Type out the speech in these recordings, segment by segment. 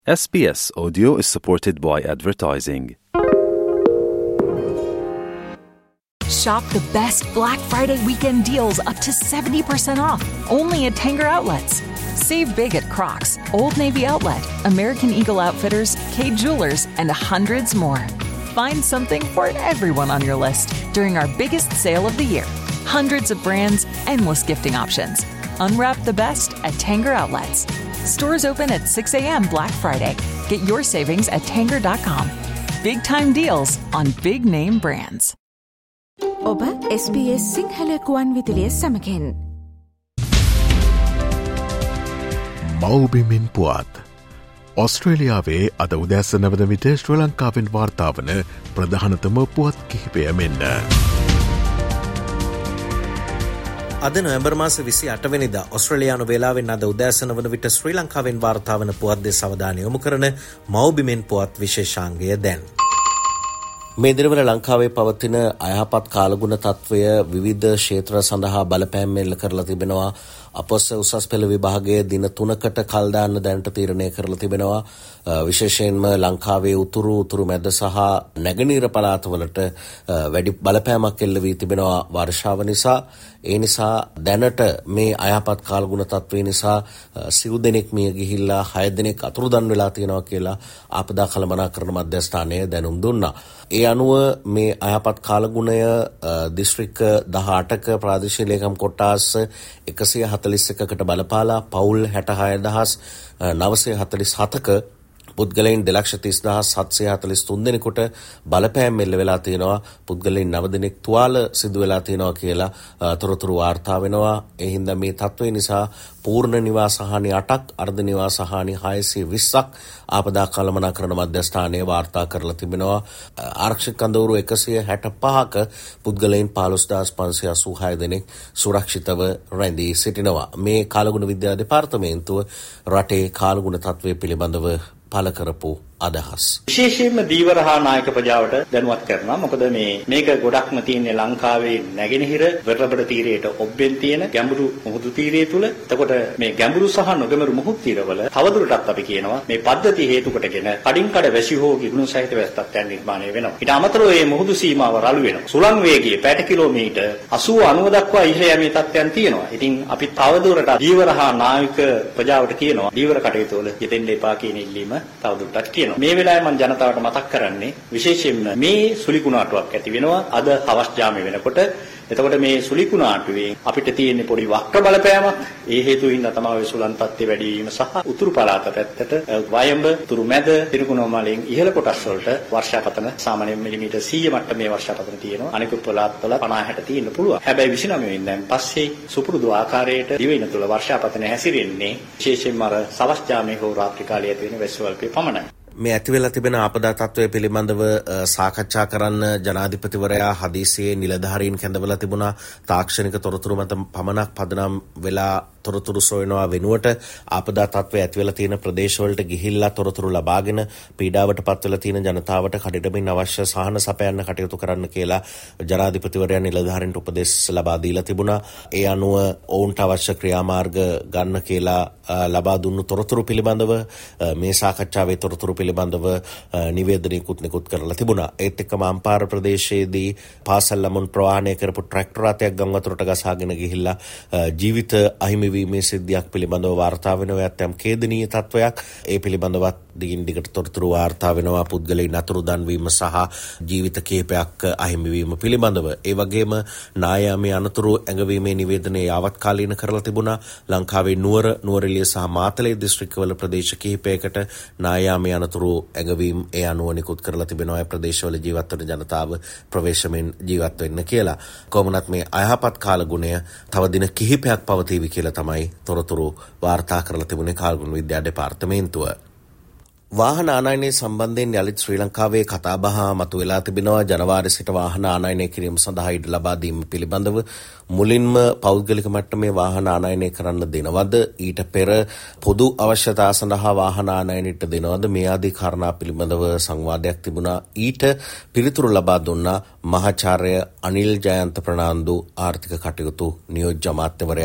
SBS Audio is supported by advertising. Shop the best Black Friday weekend deals up to 70% off, only at Tanger Outlets. Save big at Crocs, Old Navy Outlet, American Eagle Outfitters, Kay Jewelers, and hundreds more. Find something for everyone on your list during our biggest sale of the year. Hundreds of brands, endless gifting options. Unwrap the best at Tanger Outlets. Stores open at 6 a.m. Black Friday. Get your savings at Tanger.com. Big time deals on big name brands. ඔබ SBS Sinhala ගුවන් විදුලිය සමගින් මව්බිමින් පුවත් ඔස්ට්‍රේලියාවේ අද උදෑස 9 විට ශ්‍රී ලංකාවෙන් වාර්තා වන ප්‍රධානතම පුවත් කිහිපය මෙන්න. අද නොවැම්බර් මාස 28 වෙනිදා ඔස්ට්‍රේලියානු වේලාවෙන් අද උදෑසන වන විට ශ්‍රී ලංකාවෙන් වාර්තා වන පුවත් දෙස අවධානය යොමු කරන මව්බිමෙන් පුවත් විශේෂාංගය දැන්. මේ දිනවල ලංකාවේ පවතින අයහපත් කාලගුණ තත්ත්වය විවිධ ක්ෂේත්‍ර සඳහා බලපෑම් එල්ල කරලා තිබෙනවා. අපොස උසස් පෙළ විභාගයේ දින 3කට කල් දාන්න දැනට තීරණය කරලා තිබෙනවා. විශේෂයෙන්ම ලංකාවේ උතුරු මැද සහ නැගෙනහිර පළාතවලට වැඩි බලපෑමක් එල්ල වී තිබෙනවා වර්ෂාව නිසා. ඒ නිසා දැනට මේ අයහපත් කාලගුණ තත්ත්වය නිසා සිව් දෙනෙක් මිය ගිහිල්ලා 6 දෙනෙක් අතුරුදන් වෙලා තියෙනවා කියලා ආපදා කළමනාකරණ මධ්‍යස්ථානය දැනුම් දුන්නා. ඒ අනුව මේ අයහපත් කාලගුණය දිස්ත්‍රික්ක 18ක ප්‍රාදේශීය ලේකම් කොට්ටාස් 141කට බලපාලා පවුල් 66947ක පුද්ගලයන් 2,30,743 දෙනෙකුට බලපෑම් එල්ල වෙලා තියෙනවා. පුද්ගලයන් 9 දෙනෙක් තුවාල සිදු වෙලා තියෙනවා කියලා තොරතුරු වාර්තා වෙනවා. ඒ හින්දා මේ තත්ත්වය නිසා පූර්ණ නිවාස හානි 8ක් අර්ධ නිවාස හානි 620ක් ආපදා කළමනාකරණ මධ්‍යස්ථානයේ වාර්තා කරලා තිබෙනවා. ආරක්ෂක කඳවුරු 165ක පුද්ගලයන් 15586 දෙනෙක් සුරක්ෂිතව රැඳී සිටිනවා. මේ කාලගුණ විද්‍යා දෙපාර්තමේන්තුව රටේ කාලගුණ තත්ත්වය පිළිබඳව පළ කරපු අදහස්. විශේෂයෙන්ම දීවර හා නායක ප්‍රජාවට දැනුවත් කරනවා. මොකද මේක ගොඩක්ම තියෙන්නේ ලංකාවේ නැගෙනහිර වෙරළබඩ තීරයට ඔබ්බෙන් තියෙන ගැඹුරු මුහුදු තීරය තුල. එතකොට මේ ගැඹුරු සහ නොගැඹුරු මුහුදු තීරවල තවදුරටත් අපි කියනවා මේ පද්ධතිය හේතු කොටගෙන කඩින් කඩ වැසි හෝ ගිගුණු සහිත වැස්තත්වයන් නිර්මාණය වෙනවා. ඊට අමතරව මේ මුහුදු සීමාව රළු වෙනවා. සුළං වේගයේ පැයට කිලෝමීටර් 80-90 දක්වා ඉහළ යෑමේ තත්ත්වයන් තියෙනවා. ඉතින් අපි තවදුරටත් දීවර හා නායක ප්‍රජාවට කියනවා දීවර කටයුතු වල යෙදෙන්න එපා කියන ඉල්ලීම තවදුරටත් කියනවා. මේ වෙලාවේ මම ජනතාවට මතක් කරන්නේ විශේෂයෙන්ම මේ සුලිකුණාටුවක් ඇති වෙනවා අද හවස් ජාමේ වෙනකොට. එතකොට මේ සුලිකුණාටුවේ අපිට තියෙන පොඩි වක්‍ර බලපෑමක්. ඒ හේතුවින් තමයි සුළං තත්ත්වය වැඩි වීම සහ උතුරු පළාත පැත්තට වයඹ උතුරු මැද තිරිකුණාමලෙන් ඉහළ කොටස් වලට වර්ෂාපතන සාමාන්‍යයෙන් මිලිමීටර් 100 මට්ටමේ වර්ෂාපතන තියෙනවා. අනිකුත් පළාත්වල 50-60 තියෙන්න පුළුවන්. හැබැයි 29 වෙනිදාන් පස්සේ සුපුරුදු ආකාරයට දිවයින තුල වර්ෂාපතන හැසිරෙන්නේ විශේෂයෙන්ම අර සවස් ජාමේ හෝ රාත්‍රී කාලයේ ඇති වෙන වැස්සවල්පේ පමණයි. මේ ඇතිවෙලා තිබෙන ආපදා තත්ත්වය පිළිබඳව සාකච්ඡා කරන්න ජනාධිපතිවරයා හදිසියේ නිලධාරීන් කැඳවලා තිබුණා. තාක්ෂණික තොරතුරු මත පමණක් පදනම් වෙලා තොරතුරු සොයනවා වෙනුවට ආපදා තත්ත්වය ඇතිවෙලා තියෙන ප්‍රදේශවලට ගිහිල්ලා තොරතුරු ලබාගෙන පීඩාවට පත්වෙලා තියෙන ජනතාවට කඩිඩමින් අවශ්‍ය සහන සපයන්න කටයුතු කරන්න කියලා ජනාධිපතිවරයා නිලධාරීන්ට උපදෙස් ලබා දීලා තිබුණා. ඒ අනුව ඔවුන්ට අවශ්‍ය ක්‍රියාමාර්ග ගන්න කියලා ලබා දුන්නු තොරතුරු පිළිබඳව මේ සාකච්ඡාවේ තොරතුරු පිළිබඳව නිවේදනයකුත් නිකුත් කරලා තිබුණා. ඒත් එක්කම අම්පාර ප්‍රදේශයේදී පාසල් ළමුන් ප්‍රවාහනය කරපු ට්‍රැක්ටර් රථයක් ගම් වතුරට ගසාගෙන ගිහිල්ලා ජීවිත අහිමි වීමේ සිද්ධියක් පිළිබඳව වාර්තා වෙනවා. ඇත්තම් ඛේදනීය තත්වයක්. ඒ පිළිබඳවත් දිගින් දිගට තොරතුරු වාර්තා වෙනවා. පුද්ගලයන් අතුරුදන් වීම සහ ජීවිත කිහිපයක් අහිමි වීම පිළිබඳව. ඒ වගේම නායාමේ අනතුරු ඇඟවීමේ නිවේදනය යාවත්කාලීන කරලා තිබුණා. ලංකාවේ නුවරඑළිය සහ මාතලේ දිස්ත්‍රික්කවල ප්‍රදේශ කිහිපයකට නායාමේ අනතුරු ඇඟවීම ඒ අනුව නිකුත් කරලා තිබෙනවා. ඒ ප්‍රදේශවල ජීවත් වන ජනතාව ප්‍රවේශමෙන් ජීවත් වෙන්න කියලා. කොහොමනත් මේ අයහපත් කාලගුණය තව දින කිහිපයක් පවතීවි කියලා තමයි තොරතුරු වාර්තා කරලා තිබුණේ කාලගුණ විද්‍යා දෙපාර්තමේන්තුව. වාහන ආනයනය සම්බන්ධයෙන් යළිත් ශ්‍රී ලංකාවේ කතාබහ මතුවලා තිබෙනවා. ජනවාරි සිට වාහන ආනයනය කිරීම සඳහා ඉඩ ලබා දීම පිළිබඳව මුලින්ම පෞද්ගලික මට්ටමේ වාහන ආනයනය කරන්න දෙනවද, ඊට පෙර පොදු අවශ්‍යතා සඳහා වාහන ආනයනයට දෙනවද, මේ ආදී කාරණා පිළිබඳව සංවාදයක් තිබුණා. ඊට පිළිතුරු ලබා දුන්නා මහාචාර්ය අනිල් ජයන්ත ප්‍රනාන්දු ආර්ථික කටයුතු නියෝජ්‍ය අමාත්‍යවරයා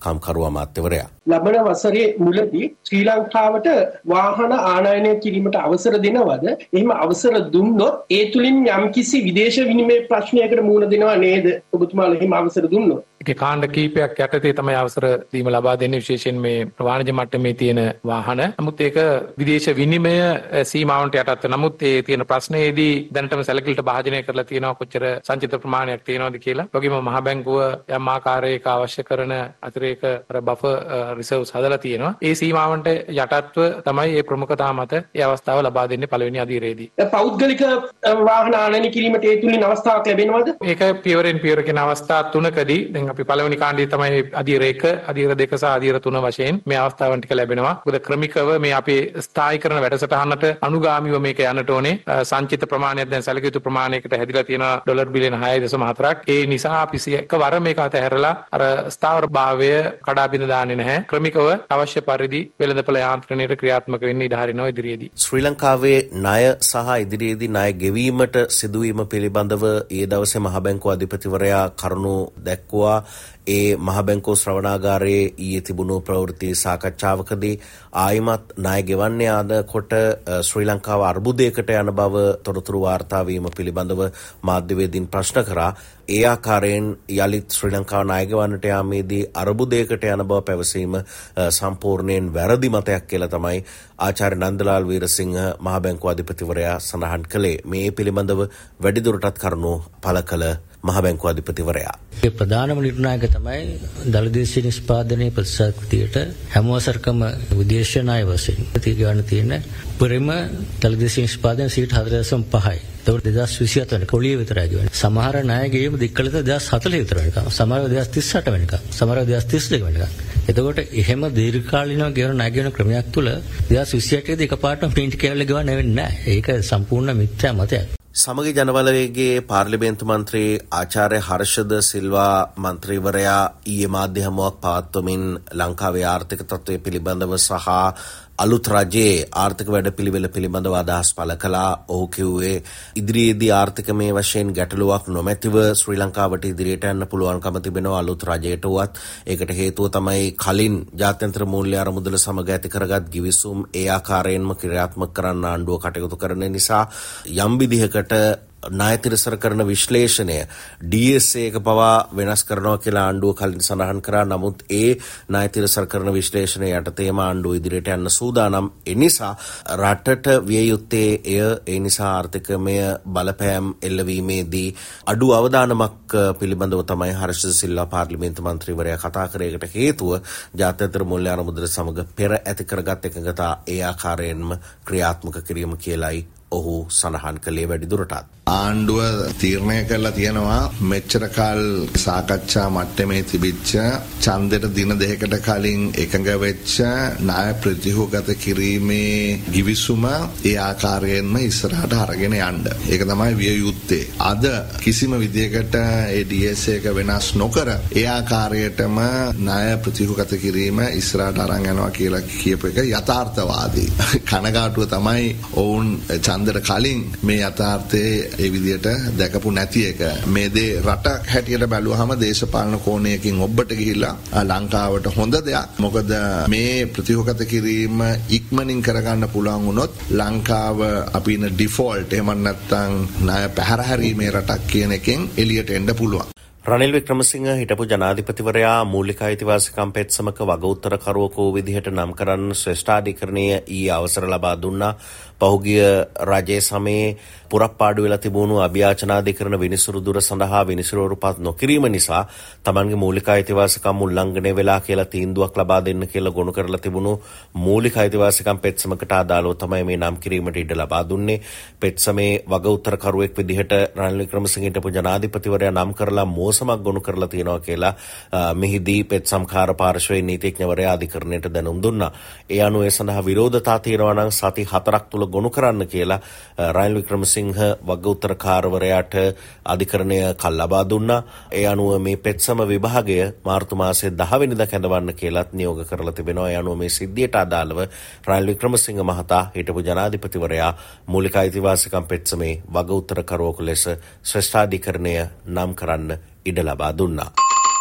කම්කරු අමාත්‍යවරයා. ලබන වසරේ මුලදී ශ්‍රී ලංකාවට වාහන ආනයනය කිරීමට අවසර දෙනවද? එහෙම අවසර දුන්නොත් ඒ තුලින් යම්කිසි විදේශ විනිමය ප්‍රශ්නයකට මුහුණ දෙනව නේද? ඔබතුමාලා එහෙම අවසර දුන්නොත් ඒකේ කාණ්ඩ කීපයක් යටතේ තමයි අවසර දීම ලබා දෙන්නේ, විශේෂයෙන් මේ වාණිජ මට්ටමේ තියෙන වාහන. නමුත් ඒක විදේශ විනිමය සීමාවන්ට යටත්. නමුත් ඒ තියෙන ප්‍රශ්නයේදී දැනටම සැලකිලිට භාජනය කරලා තියෙනවා කොච්චර සංචිත ප්‍රමාණයක් තියෙනවද කියලා. වගේම මහ බැංකුව යම් ආකාරයක අවශ්‍ය කරන අතිරේක බෆර් රිසර්ව්ස් හදලා තියෙනවා. ඒ සීමාවන්ට යටත්ව තමයි මේ ප්‍රමුඛතා මත ඒ අවස්ථාව ලබා දෙන්නේ පළවෙනි අධීරයේදී. පෞද්ගලික වාහන ආනයනය කිරීමට ඒ තුලින් අවස්ථාවක් ලැබෙනවද? ඒක පියවරෙන් පියවර කියන අවස්ථා තුනකදී දැන් අපි පළවෙනි කාණ්ඩයේ තමයි අධීර 1, අධීර 2 සහ අධීර 3 වශයෙන් මේ අවස්ථාවන් ටික ලැබෙනවා. මොකද ක්‍රමිකව මේ අපේ ස්ථායීකරණ වැඩසටහනට අනුගාමීව මේක යන්නට ඕනේ. සංචිත ප්‍රමාණයක් දැන් සැලකිය යුතු ප්‍රමාණයකට හැදිලා තියෙනවා ඩොලර් බිලියන 6.4ක්. ඒ නිසා අපි එකවර මේක අතහැරලා අර ස්ථාවර භාවය කඩා බිඳ දාන්නේ නැහැ. ක්‍රමිකව අවශ්‍ය පරිදි වෙළඳපොළ යාන්ත්‍රණයට ක්‍රියාත්මක වෙන්න ඉඩ හරිනවා ඉදිරියේදී. ශ්‍රී ලංකාවේ ණය සහ ඉදිරියේදී ණය ගෙවීමට සිදුවීම පිළිබඳව ඒ දවසේ මහ බැංකුව අධිපතිවරයා කරුණු දැක්වුවා. ඒ මහ බැංකුව ශ්‍රවණාගාරයේ ඊයේ තිබුණු ප්‍රවෘත්ති සාකච්ඡාවකදී ආයිමත් ණය ගෙවන්නේ ආදකොට ශ්‍රී ලංකාව අර්බුදයකට යන බව තොරතුරු වාර්තා වීම පිළිබඳව මාධ්‍යවේදීන් ප්‍රශ්න කරා. ඒ ආකාරයෙන් යලිත් ශ්‍රී ලංකාව ණය ගෙවන්නට යාමේදී අර්බුදයකට යන බව පැවසීම සම්පූර්ණයෙන් වැරදි මතයක් කියලා තමයි ආචාර්ය නන්දලාල් වීරසිංහ මහ බැංකුව අධිපතිවරයා සඳහන් කළේ. මේ පිළිබඳව වැඩිදුරටත් කරුණු පළ කළ මහ බැංකුව අධිපතිවරයා. ඒ ප්‍රධානම නිර්ණායක තමයි දළදේශීය නිෂ්පාදනයේ ප්‍රතිශතයට හැම වසරකම විදේශ ණය වශයෙන් ගන්න තියෙන උපරිම දළදේශීය නිෂ්පාදනය 4.5%යි. ඒක 2027 වෙනකම් කොළිය විතරයි ගෙවන්නේ. සමහර ණය ගෙවීම දික්කලත 2040 විතර වෙනකම්. සමහරව 2038 වෙනකම්. සමහරව 2032 වෙනකම්. එතකොට එහෙම දීර්ඝකාලීනව ගෙවන ණය ගෙවන ක්‍රමයක් තුල 2028 දී එකපාරටම පින්ට් කැවල ගෙවන්න වෙන්නේ නැහැ. ඒක සම්පූර්ණ මිත්‍යා මතයක්. සමගි ජනබලවේගයේ පාර්ලිමේන්තු මන්ත්‍රී ආචාර්ය හර්ෂද සිල්වා මන්ත්‍රීවරයා ඊයේ මාධ්‍ය හමුවක් පවත්වමින් ලංකාවේ ආර්ථික තත්ත්වය පිළිබඳව සහ අලුත් රජයේ ආර්ථික වැඩපිළිවෙල පිළිබඳව අදහස් පළ කළා. ඔහු කිව්වේ ඉදිරියේදී ආර්ථිකමය වශයෙන් ගැටලුවක් නොමැතිව ශ්‍රී ලංකාවට ඉදිරියට යන්න පුළුවන්කම තිබෙනවා අලුත් රජයට වුවත්. ඒකට හේතුව තමයි කලින් ජාත්‍යන්තර මූල්‍ය අරමුදල සමග ඇති කරගත් ගිවිසුම් ඒ ආකාරයෙන්ම ක්‍රියාත්මක කරන්න ආණ්ඩුව කටයුතු කරන නිසා යම් විදිහකට ණය තිරසර කරන විශ්ලේෂණය DSA එක පවා වෙනස් කරනවා කියලා ආණ්ඩුව කලින් සඳහන් කරා. නමුත් ඒ ණය තිරසර කරන විශ්ලේෂණය යටතේම ආණ්ඩුව ඉදිරියට යන්න සූදානම්. ඒ නිසා රටට විය යුත්තේ ඒ නිසා ආර්ථිකමය බලපෑම් එල්ලවීමේදී අඩු අවදානමක් පිළිබඳව තමයි හර්ෂද සිල්වා පාර්ලිමේන්තු මන්ත්‍රීවරයා කතා කරේකට හේතුව ජාත්‍යන්තර මූල්‍ය අරමුදල සමග පෙර ඇති කරගත් එකඟතා ඒ ආකාරයෙන්ම ක්‍රියාත්මක කිරීම කියලයි ඔහු සඳහන් කළේ වැඩිදුරටත්. ආණ්ඩුව තීරණය කරලා තියෙනවා මෙච්චර කල් සාකච්ඡා මට්ටමේ තිබිච්ච ඡන්දෙට දින දෙකකට කලින් එකඟ වෙච්ච ණය ප්‍රතිහුගත කිරීමේ ගිවිසුම ඒ ආකාරයෙන්ම ඉස්සරහට අරගෙන යන්න. ඒක තමයි විය යුත්තේ. අද කිසිම විදියකට ඒ DSA එක වෙනස් නොකර ඒ ආකාරයටම ණය ප්‍රතිහුගත කිරීම ඉස්සරහට අරන් යනවා කියලා කියපු එක යථාර්ථවාදී. කනගාටුව තමයි ඔවුන් ඡන්දෙට කලින් මේ යථාර්ථයේ ඒ විදියට දැකපු නැති එක. මේ දේ රටක් හැටියට බැලුවහම දේශපාලන කෝණයකින් ඔබට ගිහිල්ලා ලංකාවට හොඳ දෙයක්. මොකද මේ ප්‍රතිහොගත කිරීම ඉක්මනින් කරගන්න පුළුවන් වුණොත් ලංකාව අපි ඉන්න ඩිෆෝල්ට් එහෙම නැත්නම් ණය පැහැර හැරීමේ රටක් කියන එකෙන් එළියට එන්න පුළුවන්. රනිල් වික්‍රමසිංහ හිටපු ජනාධිපතිවරයා මූලික අයිතිවාසිකම් පෙත්සමක වගඋත්තරකරුවෙකු විදිහට නම් කරන්න ශ්‍රේෂ්ඨාධිකරණයේ ඊයේ අවසර ලබා දුන්නා. පහුගිය රජයේ සමයේ පුරප්පාඩු වෙලා තිබුණු අභියාචනාධිකරණ විනිසුරු දුර සඳහා විනිසුරුපත් නොකිරීම නිසා තමන්ගේ මූලික අයිතිවාසිකම් උල්ලංඝනය වෙලා කියලා තීන්දුවක් ලබා දෙන්න කියලා ගොනු කරලා තිබුණු මූලික අයිතිවාසිකම් පෙත්සමකට අදාළව තමයි මේ නම් කිරීමට ඉඩ ලබා දුන්නේ. පෙත්සමේ වගඋත්තරකරුවෙක් විදිහට රනිල් වික්‍රමසිංහ හිටපු ජනාධිපතිවරයා නම් කරලා මෝසමක් ගොනු කරලා තියෙනවා කියලා මෙහිදී පෙත්සම්කාර පාර්ශ්වයේ නීතිඥවරයා අධිකරණයට දැනුම් දුන්නා. ඒ අනුව ඒ සඳහා විරෝධතා තියෙනවා නම් සති 4ක් තුල ගොනු කරන්න කියලා රනිල් වික්‍රමසිංහ වගඋත්තරකාරවරයාට අධිකරණය කල් ලබා දුන්නා. ඒ අනුව මේ පෙත්සම විභාගය මාර්තු මාසයේ 10 වෙනිදා කැඳවන්න කියලාත් නියෝග කරලා තිබෙනවා. ඒ අනුව මේ සිද්ධියට අදාළව රනිල් වික්‍රමසිංහ මහතා හිටපු ජනාධිපතිවරයා මූලික අයිතිවාසිකම් පෙත්සමේ වගඋත්තරකරුවෙකු ලෙස ශ්‍රේෂ්ඨාධිකරණය නම් කරන්න ඉඩ ලබා දුන්නා.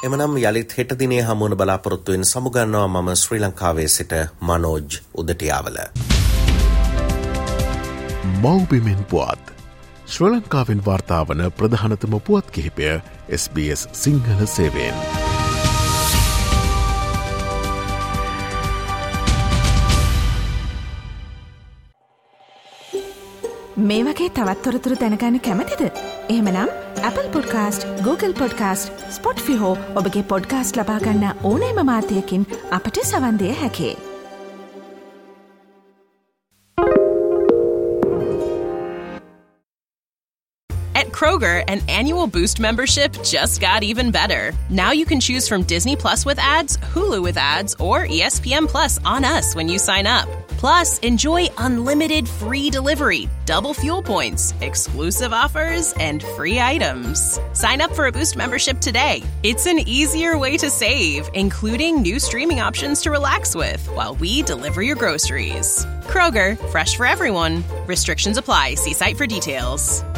එමනම් යළිත් හෙට දිනේ හමුවන බලාපොරොත්තුවෙන් සමුගන්නවා මම ශ්‍රී ලංකාවේ සිට මනෝජ් උදටියාවල. මව්බිමෙන් පුවත් ශ්‍රී ලංකාවෙන් වාර්තාවන ප්‍රධානතම පුවත් කිහිපය SBS සිංහල සේවයෙන්. මේ වගේ තවත් තොරතුරු දැනගන්න කැමතිද? එහෙමනම් Apple Podcast, Google Podcast, Spotify හෝ ඔබගේ පොඩ්කාස්ට් ලබා ගන්න ඕනෑම මාධ්‍යයකින් අපට සවන් දෙන්න හැකියි. At Kroger, an annual Boost membership just got even better. Now you can choose from Disney Plus with ads, Hulu with ads, or ESPN Plus on us when you sign up. Plus, enjoy unlimited free delivery, double fuel points, exclusive offers, and free items. Sign up for a Boost membership today. It's an easier way to save, including new streaming options to relax with while we deliver your groceries. Kroger, fresh for everyone. Restrictions apply. See site for details.